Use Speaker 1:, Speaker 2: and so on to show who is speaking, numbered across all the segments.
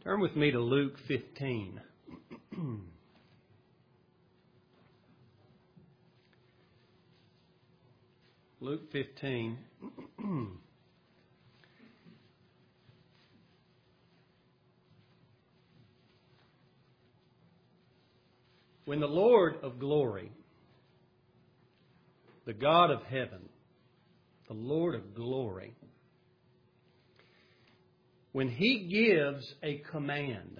Speaker 1: Turn with me to Luke 15. Luke 15. When the Lord of glory, the God of heaven, the Lord of glory, when He gives a command,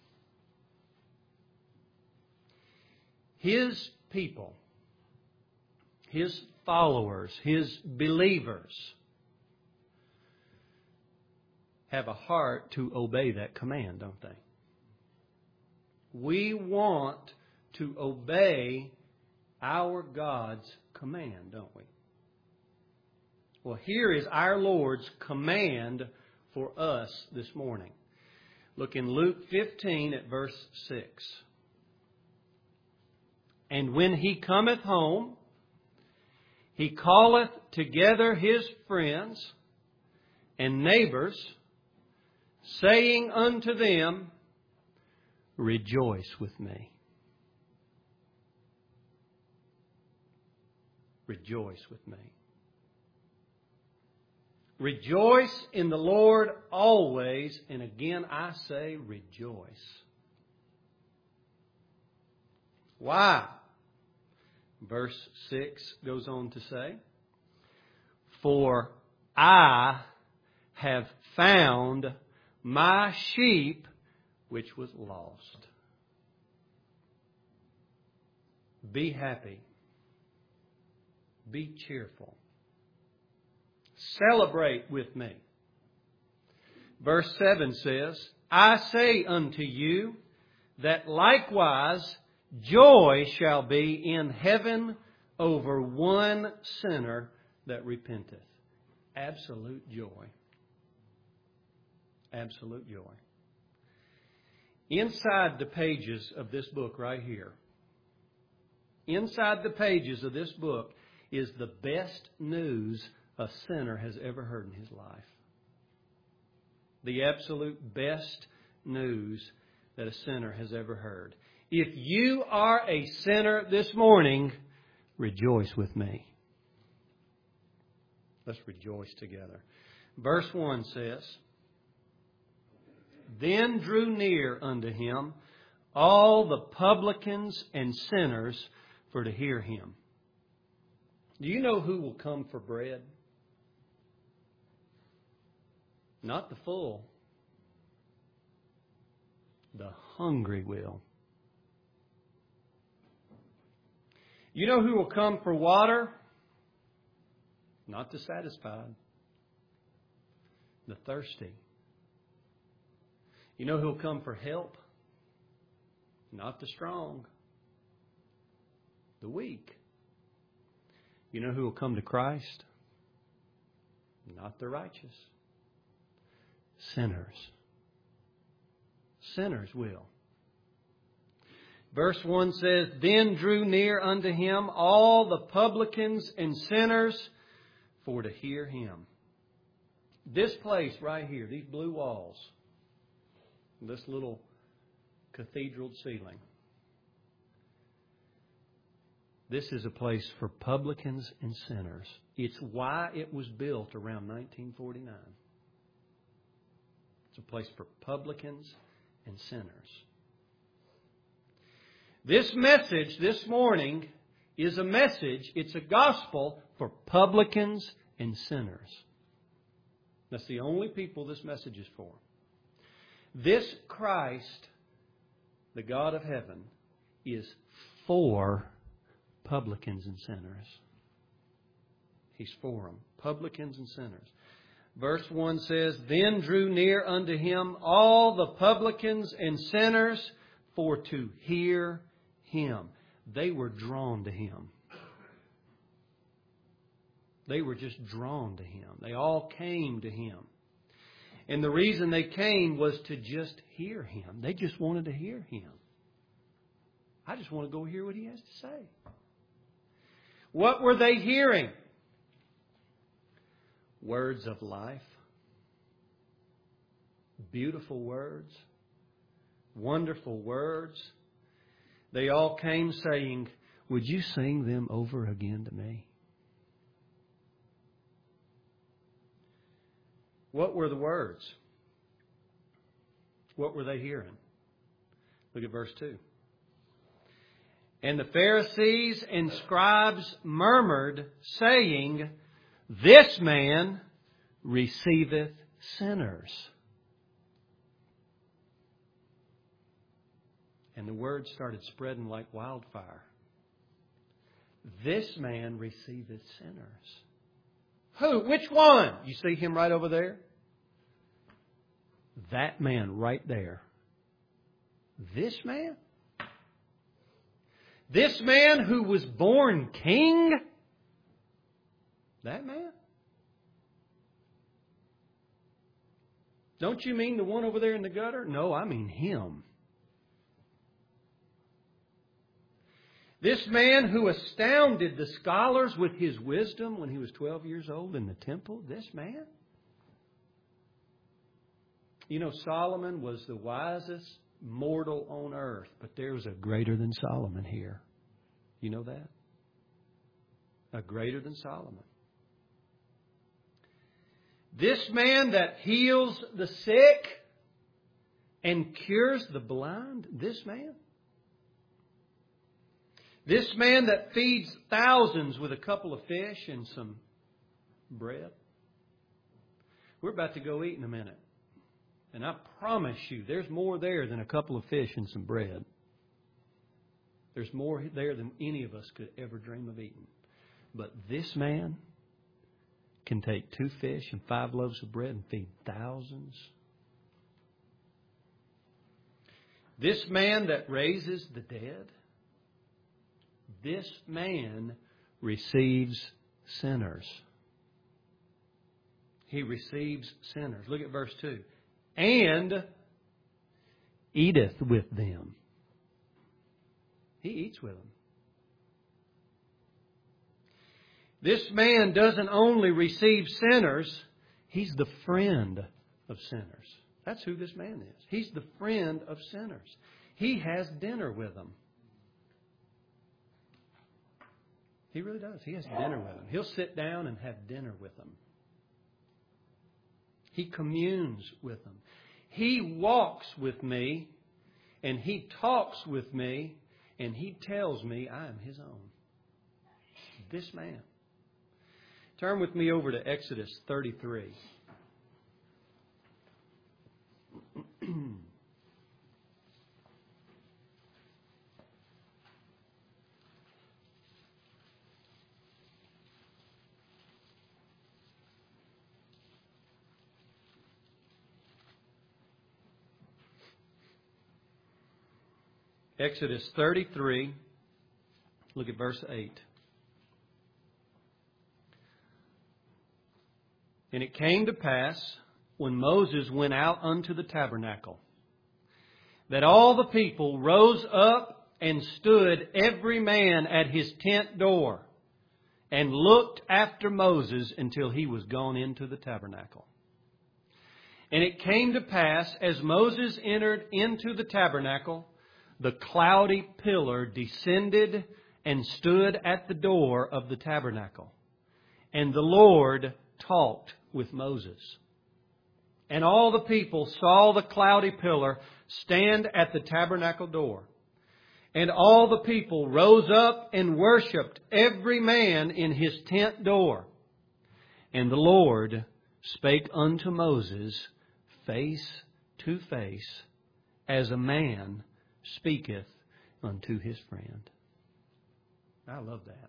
Speaker 1: His people, His followers, His believers have a heart to obey that command, don't they? We want to obey our God's command, don't we? Well, here is our Lord's command for us this morning. Look in Luke 15 at verse 6. And when he cometh home, he calleth together his friends and neighbors, saying unto them, Rejoice with me. Rejoice with me. Rejoice in the Lord always. And again I say rejoice. Why? Verse 6 goes on to say, For I have found my sheep which was lost. Be happy. Be cheerful. Celebrate with me. Verse 7 says, I say unto you that likewise joy shall be in heaven over one sinner that repenteth. Absolute joy. Absolute joy. Inside the pages of this book right here, inside the pages of this book is the best news a sinner has ever heard in his life. The absolute best news that a sinner has ever heard. If you are a sinner this morning, rejoice with me. Let's rejoice together. Verse 1 says, Then drew near unto him all the publicans and sinners for to hear him. Do you know who will come for bread? Not the full. The hungry will. You know who will come for water? Not the satisfied. The thirsty. You know who will come for help? Not the strong. The weak. You know who will come to Christ? Not the righteous. Sinners. Sinners will. Verse 1 says, Then drew near unto him all the publicans and sinners for to hear him. This place right here, these blue walls, this little cathedral ceiling, this is a place for publicans and sinners. It's why it was built around 1949. It's a place for publicans and sinners. This message this morning is a message, it's a gospel for publicans and sinners. That's the only people this message is for. This Christ, the God of heaven, is for publicans and sinners. He's for them, publicans and sinners. Verse 1 says, Then drew near unto him all the publicans and sinners for to hear him. They were drawn to him. They were just drawn to him. They all came to him. And the reason they came was to just hear him. They just wanted to hear him. I just want to go hear what he has to say. What were they hearing? Words of life. Beautiful words. wonderful words. They all came saying, "Would you sing them over again to me?" What were the words? What were they hearing? Look at verse 2. And the Pharisees and scribes murmured, saying, "This man receiveth sinners." And the word started spreading like wildfire. This man receiveth sinners. Who? Which one? You see him right over there? That man right there. This man? This man who was born king? That man? Don't you mean the one over there in the gutter? No, I mean him. This man who astounded the scholars with his wisdom when he was 12 years old in the temple? This man? You know, Solomon was the wisest mortal on earth, but there's a greater than Solomon here. You know that? A greater than Solomon. This man that heals the sick and cures the blind? This man? This man that feeds thousands with a couple of fish and some bread? We're about to go eat in a minute. And I promise you, there's more there than a couple of fish and some bread. There's more there than any of us could ever dream of eating. But this man can take 2 fish and 5 loaves of bread and feed thousands. This man that raises the dead, this man receives sinners. He receives sinners. Look at verse 2. And eateth with them. He eats with them. This man doesn't only receive sinners, he's the friend of sinners. That's who this man is. He's the friend of sinners. He has dinner with them. He really does. He has dinner with them. He'll sit down and have dinner with them. He communes with them. He walks with me, and he talks with me, and he tells me I am his own. This man. Turn with me over to Exodus 33. Exodus 33, look at verse 8. And it came to pass, when Moses went out unto the tabernacle, that all the people rose up and stood every man at his tent door, and looked after Moses until he was gone into the tabernacle. And it came to pass, as Moses entered into the tabernacle, the cloudy pillar descended and stood at the door of the tabernacle. And the Lord talked with Moses. And all the people saw the cloudy pillar stand at the tabernacle door. And all the people rose up and worshipped, every man in his tent door. And the Lord spake unto Moses face to face, as a man speaketh unto his friend. I love that.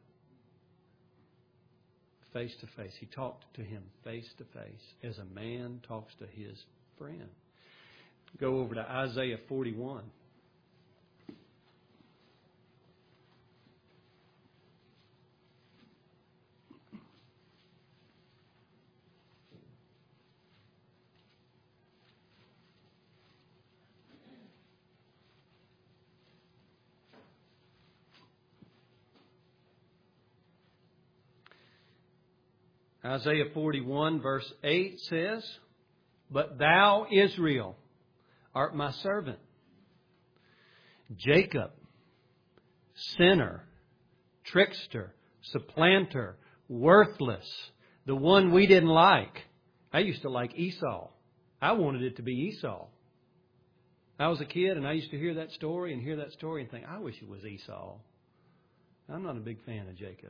Speaker 1: Face to face. He talked to him face to face, as a man talks to his friend. Go over to Isaiah 41. Isaiah 41 verse 8 says, But thou, Israel, art my servant, Jacob, sinner, trickster, supplanter, worthless, the one we didn't like. I used to like Esau. I wanted it to be Esau. I was a kid and I used to hear that story and think, I wish it was Esau. I'm not a big fan of Jacob.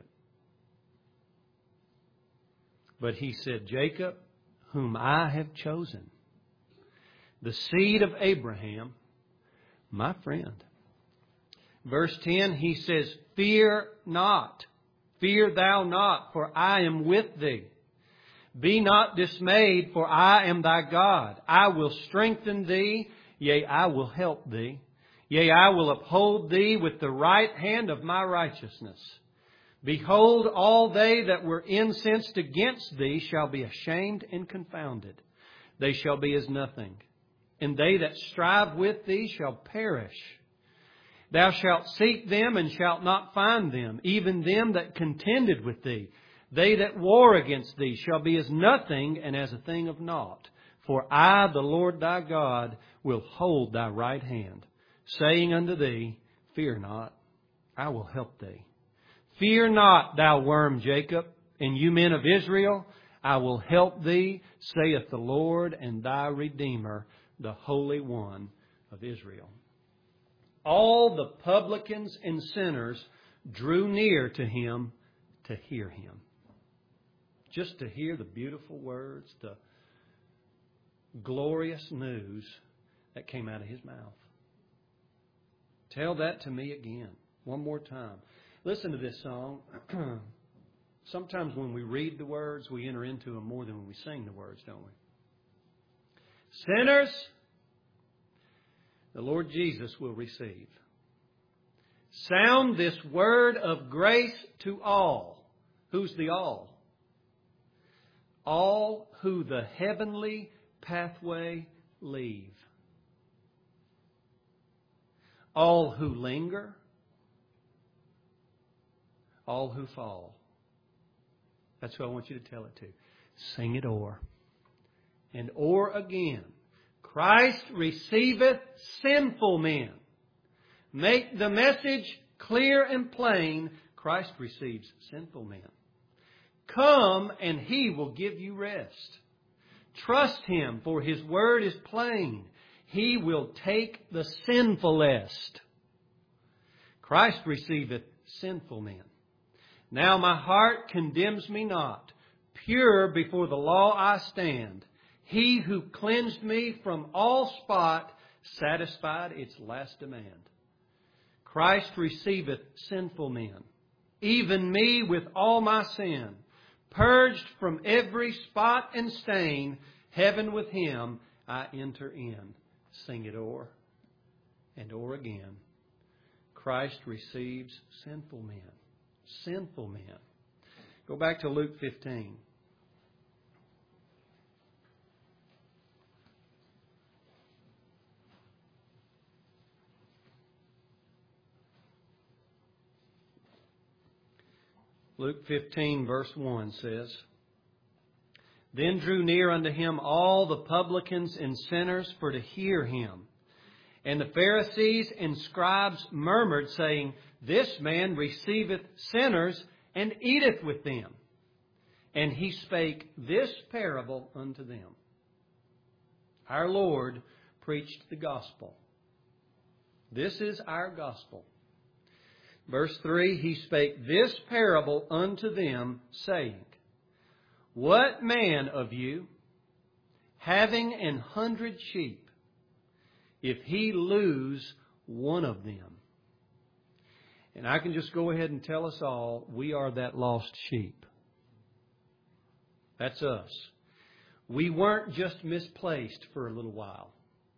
Speaker 1: But he said, Jacob, whom I have chosen, the seed of Abraham, my friend. Verse 10, he says, fear not, fear thou not, for I am with thee. Be not dismayed, for I am thy God. I will strengthen thee, yea, I will help thee. Yea, I will uphold thee with the right hand of my righteousness. Behold, all they that were incensed against thee shall be ashamed and confounded. They shall be as nothing. And they that strive with thee shall perish. Thou shalt seek them and shalt not find them, even them that contended with thee. They that war against thee shall be as nothing and as a thing of naught. For I, the Lord thy God, will hold thy right hand, saying unto thee, fear not, I will help thee. Fear not, thou worm Jacob, and you men of Israel, I will help thee, saith the Lord, and thy Redeemer, the Holy One of Israel. All the publicans and sinners drew near to him to hear him. Just to hear the beautiful words, the glorious news that came out of his mouth. Tell that to me again, one more time. Listen to this song. Sometimes when we read the words, we enter into them more than when we sing the words, don't we? Sinners, the Lord Jesus will receive. Sound this word of grace to all. Who's the all? All who the heavenly pathway leave. All who linger. All who fall. That's who I want you to tell it to. Sing it o'er. And o'er again. Christ receiveth sinful men. Make the message clear and plain. Christ receives sinful men. Come and He will give you rest. Trust Him, for His word is plain. He will take the sinfulest. Christ receiveth sinful men. Now my heart condemns me not. Pure before the law I stand. He who cleansed me from all spot satisfied its last demand. Christ receiveth sinful men, even me with all my sin. Purged from every spot and stain, heaven with Him I enter in. Sing it o'er and o'er again. Christ receives sinful men. Sinful men. Go back to Luke 15. Luke 15 verse 1 says, Then drew near unto Him all the publicans and sinners for to hear Him. And the Pharisees and scribes murmured, saying, This man receiveth sinners and eateth with them. And He spake this parable unto them. Our Lord preached the gospel. This is our gospel. Verse 3, He spake this parable unto them, saying, What man of you, having 100 sheep, if he lose one of them? And I can just go ahead and tell us all, we are that lost sheep. That's us. We weren't just misplaced for a little while.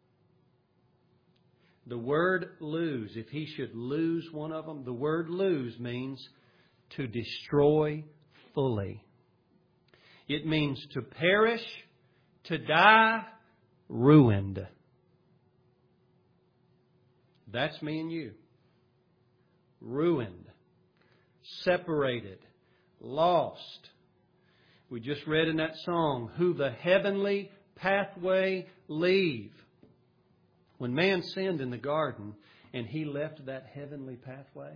Speaker 1: The word lose, if he should lose one of them, the word lose means to destroy fully. It means to perish, to die, ruined. That's me and you. Ruined, separated, lost. We just read in that song, who the heavenly pathway leave. When man sinned in the garden, and he left that heavenly pathway?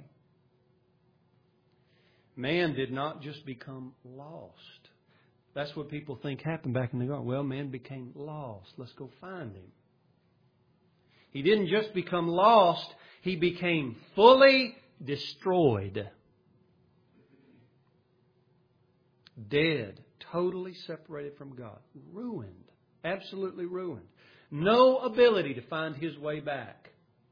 Speaker 1: Man did not just become lost. That's what people think happened back in the garden. Well, man became lost. Let's go find him. He didn't just become lost. He became fully destroyed. Dead. Totally separated from God. Ruined. Absolutely ruined. No ability to find his way back.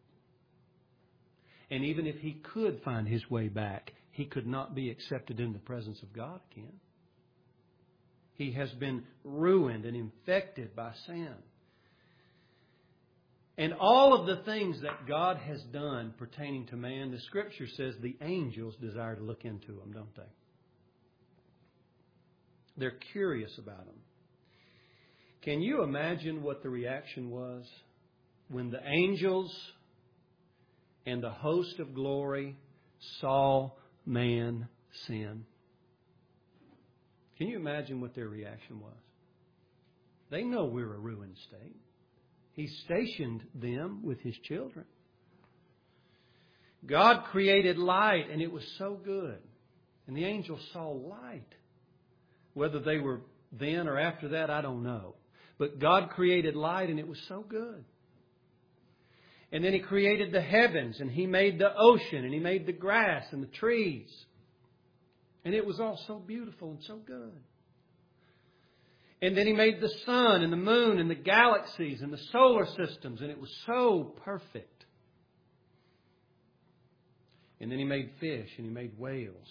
Speaker 1: And even if he could find his way back, he could not be accepted in the presence of God again. He has been ruined and infected by sin. And all of the things that God has done pertaining to man, the Scripture says the angels desire to look into them, don't they? They're curious about them. Can you imagine what the reaction was when the angels and the host of glory saw man sin? Can you imagine what their reaction was? They know we're a ruined state. He stationed them with His children. God created light, and it was so good. And the angels saw light. Whether they were then or after that, I don't know. But God created light, and it was so good. And then He created the heavens, and He made the ocean, and He made the grass and the trees. And it was all so beautiful and so good. And then He made the sun and the moon and the galaxies and the solar systems, and it was so perfect. And then He made fish, and He made whales,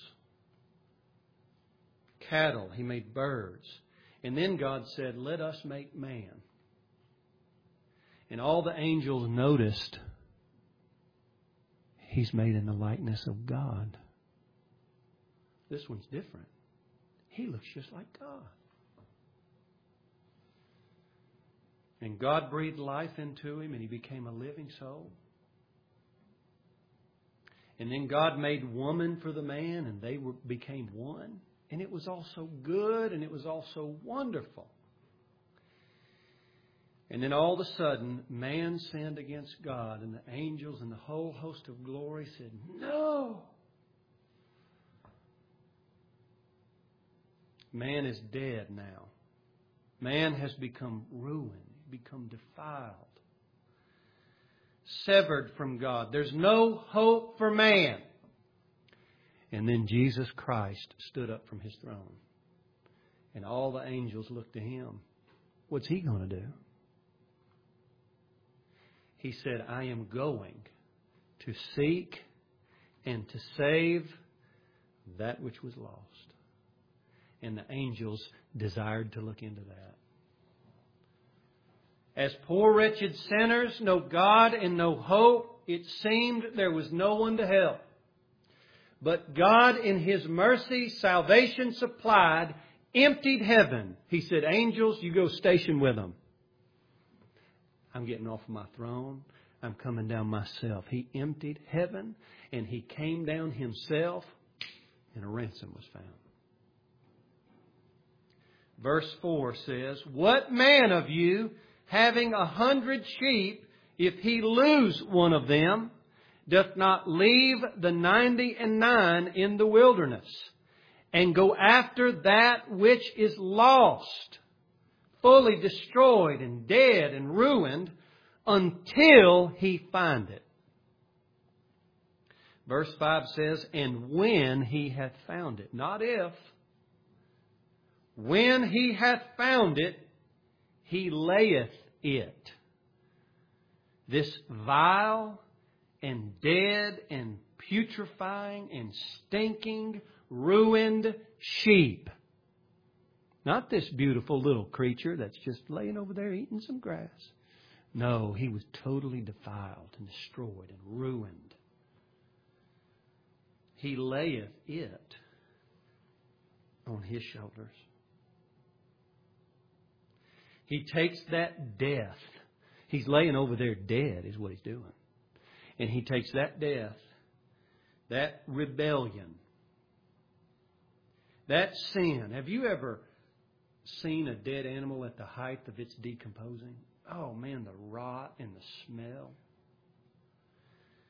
Speaker 1: cattle, He made birds. And then God said, let us make man. And all the angels noticed, he's made in the likeness of God. This one's different. He looks just like God. And God breathed life into him, and he became a living soul. And then God made woman for the man, and they became one. And it was all so good, and it was all so wonderful. And then all of a sudden, man sinned against God, and the angels and the whole host of glory said, no! Man is dead now. Man has become ruined, become defiled, severed from God. There's no hope for man. And then Jesus Christ stood up from His throne. And all the angels looked to Him. What's He going to do? He said, I am going to seek and to save that which was lost. And the angels desired to look into that. As poor wretched sinners, no God and no hope, it seemed there was no one to help. But God in His mercy, salvation supplied, emptied heaven. He said, angels, you go station with them. I'm getting off my throne. I'm coming down myself. He emptied heaven, and He came down Himself, and a ransom was found. Verse 4 says, what man of you, having 100 sheep, if he lose one of them, doth not leave the 99 in the wilderness, and go after that which is lost, fully destroyed and dead and ruined, until he find it? Verse 5 says, and when he hath found it, not if, when he hath found it, he layeth it. This vile and dead and putrefying and stinking, ruined sheep. Not this beautiful little creature that's just laying over there eating some grass. No, he was totally defiled and destroyed and ruined. He layeth it on His shoulders. He takes that death. He's laying over there dead is what He's doing. And He takes that death, that rebellion, that sin. Have you ever seen a dead animal at the height of its decomposing? Oh man, the rot and the smell.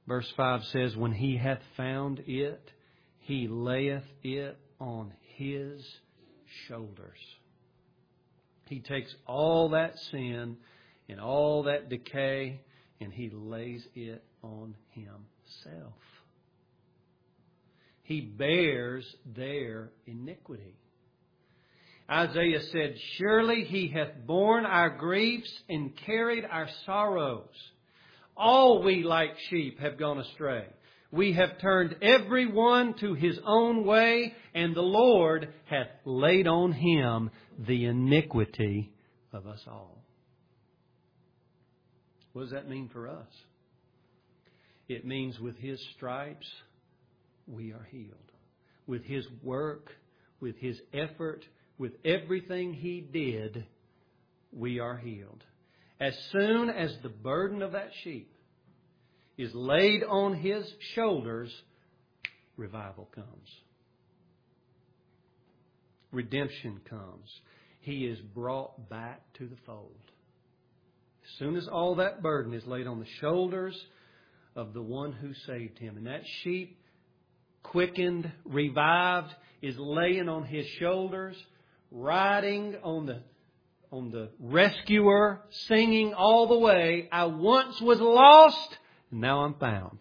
Speaker 1: Verse 5 says, when he hath found it, he layeth it on his shoulders. He takes all that sin and all that decay and he lays it on himself. He bears their iniquity. Isaiah said, surely he hath borne our griefs and carried our sorrows. All we like sheep have gone astray. We have turned every one to his own way, and the Lord hath laid on him the iniquity of us all. What does that mean for us? It means with his stripes, we are healed. With his work, with his effort, with everything he did, we are healed. As soon as the burden of that sheep is laid on his shoulders, revival comes. Redemption comes. He is brought back to the fold. As soon as all that burden is laid on the shoulders of the one who saved him, and that sheep, quickened, revived, is laying on his shoulders, riding on the rescuer, singing all the way, I once was lost, and now I'm found.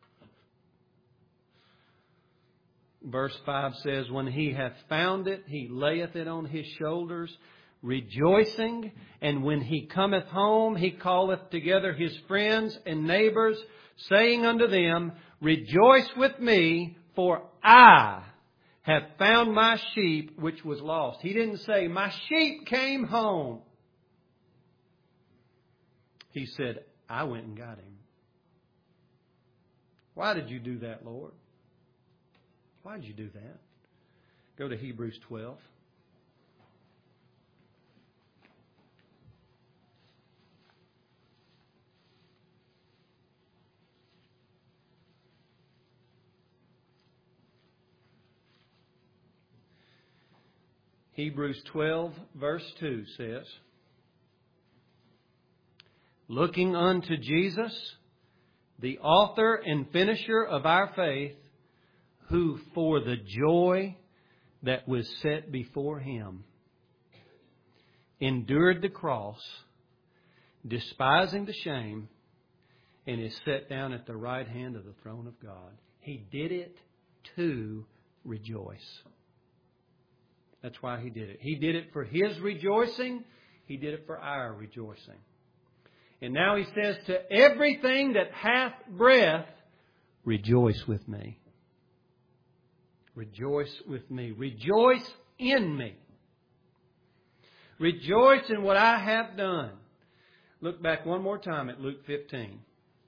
Speaker 1: Verse 5 says, when he hath found it, he layeth it on his shoulders, rejoicing. And when he cometh home, he calleth together his friends and neighbors, saying unto them, rejoice with me, for I have found my sheep which was lost. He didn't say, my sheep came home. He said, I went and got him. Why did you do that, Lord? Why did you do that? Go to Hebrews 12. Hebrews 12, verse 2 says, looking unto Jesus, the author and finisher of our faith, who for the joy that was set before him endured the cross, despising the shame, and is set down at the right hand of the throne of God. He did it to rejoice. That's why he did it. He did it for his rejoicing. He did it for our rejoicing. And now he says, to everything that hath breath, rejoice with me. Rejoice with me. Rejoice in me. Rejoice in what I have done. Look back one more time at Luke 15.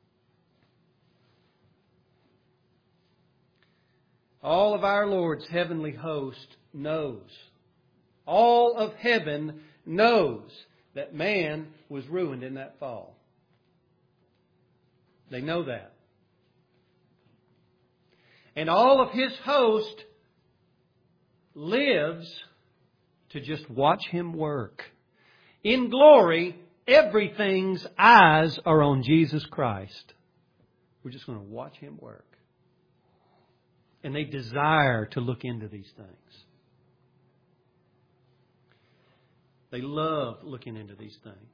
Speaker 1: All of our Lord's heavenly host knows. All of heaven knows that man was ruined in that fall. They know that. And all of his host lives to just watch him work. In glory, everything's eyes are on Jesus Christ. We're just going to watch him work. And they desire to look into these things. They love looking into these things.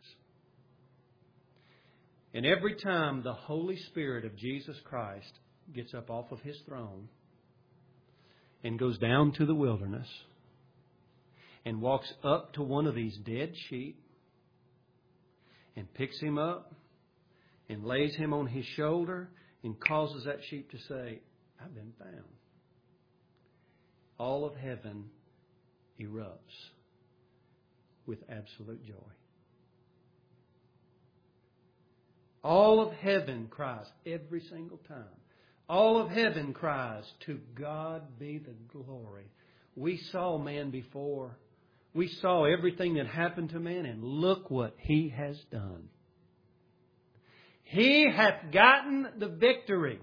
Speaker 1: And every time the Holy Spirit of Jesus Christ gets up off of his throne and goes down to the wilderness and walks up to one of these dead sheep and picks him up and lays him on his shoulder and causes that sheep to say, I've been found. All of heaven erupts with absolute joy. All of heaven cries every single time. All of heaven cries, to God be the glory. We saw man before. We saw everything that happened to man, and look what he has done. He hath gotten the victory.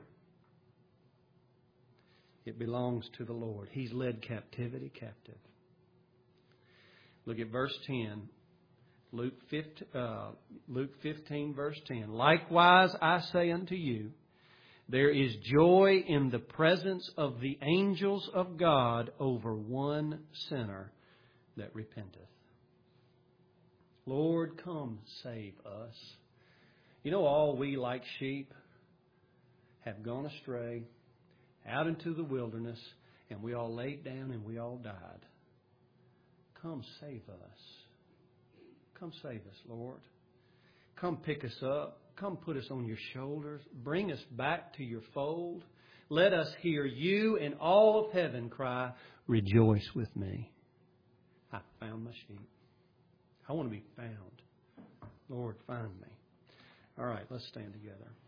Speaker 1: It belongs to the Lord. He's led captivity captive. Look at verse 10. Luke 15, verse 10. Likewise I say unto you, There is joy in the presence of the angels of God over one sinner that repenteth. Lord, come save us. You know, all we like sheep have gone astray out into the wilderness, and we all laid down and we all died. Come save us. Come save us, Lord. Come pick us up. Come put us on your shoulders. Bring us back to your fold. Let us hear you and all of heaven cry, rejoice with me. I found my sheep. I want to be found. Lord, find me. All right, let's stand together.